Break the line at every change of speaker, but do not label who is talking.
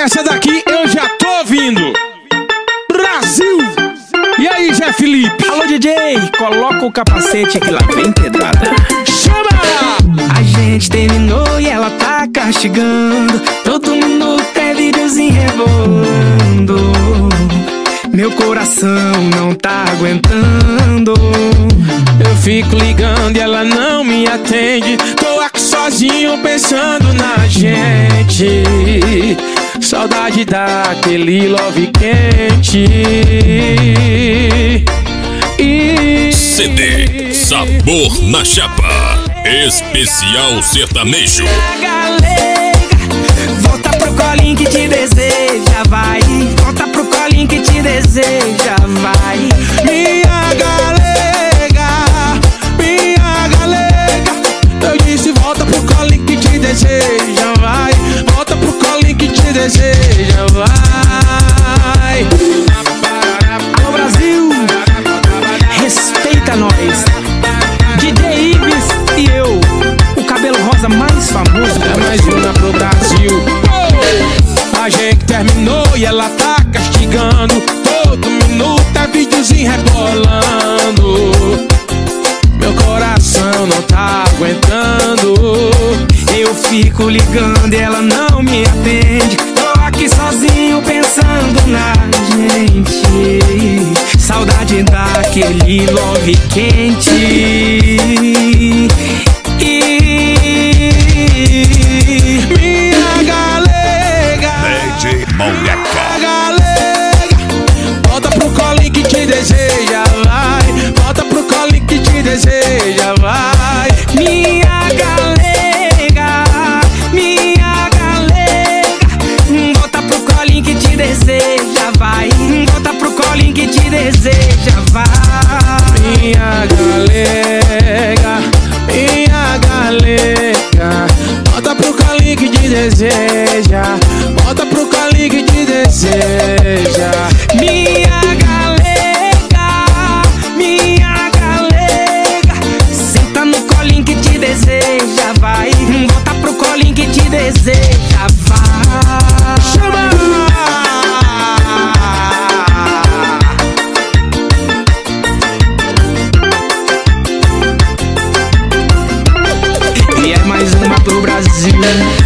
Essa daqui eu já tô ouvindo. Brasil! E aí, Zé Felipe?
Alô, DJ, coloca o capacete que lá vem pedrada.
Chama!
A gente terminou e ela tá castigando. Todo minuto é videozinho rebolando. Meu coração não tá aguentando.
Eu fico ligando e ela não me atende. Tô aqui sozinho pensando na gente. Saudade daquele love quente.
CD Sabor na Chapa, especial sertanejo.
Galega, volta pro colinho que te deseja, vai. Volta pro colinho que te deseja, vai.
Minha galega, eu disse volta pro colinho que te deseja, vai. Volta pro colinho que te deseja, vai.
Alô, Brasil, respeita nós. DJ Ives e eu, o cabelo rosa mais famoso.
É mais uma pro Brasil. A gente terminou e ela tá castigando. Todo minuto é videozinho rebolando. Meu coração não tá aguentando.
Eu fico ligando e ela não me atende. Tô aqui sozinho pensando na gente. Saudade daquele love quente.
Minha galega,
DJ Moleca.
galega, volta pro colinho que te deseja, vai. Volta pro colinho que te deseja, vai.
Minha galega, volta pro colinho que te deseja, vai. Volta pro colinho que te deseja, vai.
Minha galega, volta pro colinho que te deseja. Volta pro colinho que te deseja.
Minha galega, senta no colinho que te deseja, vai. Volta pro colinho que te deseja, vai.
Chama!
E é mais uma pro Brasil.